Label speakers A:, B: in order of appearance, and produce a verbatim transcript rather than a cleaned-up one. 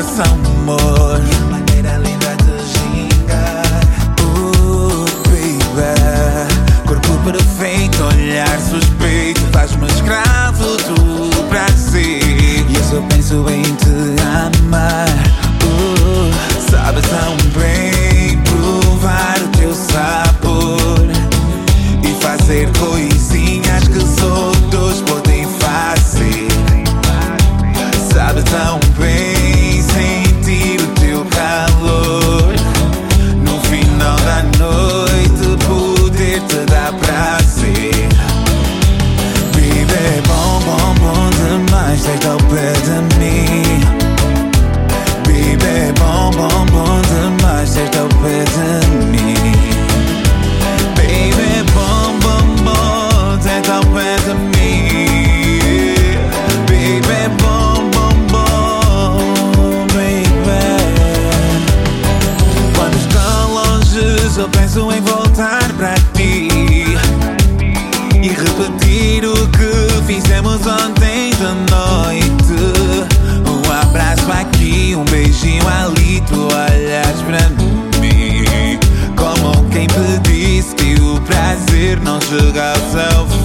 A: coração, amor,
B: e a maneira linda de gingar.
A: uh, baby. Corpo perfeito, olhar suspeito, faz-me escravo do prazer.
B: E eu só penso em te amar.
A: uh, Sabes tão bem provar o teu sabor e fazer coisinhas que só outros podem fazer. Sabe tão bem sentir o teu calor, no final da noite poder te dar prazer. Baby, é bom, bom, bom demais ter ao pé de mim. Baby, é bom, bom, bom demais ter ao pé de mim. Baby, é bom, bom, bom ter ao pé de mim. Baby, é bom, bom, bom, baby. Quando estou longe só penso em voltar para ti e repetir o que fizemos ontem de noite. Um abraço aqui, um beijinho ali, tu olhas para mim como quem pedisse que o prazer não chega ao seu fim.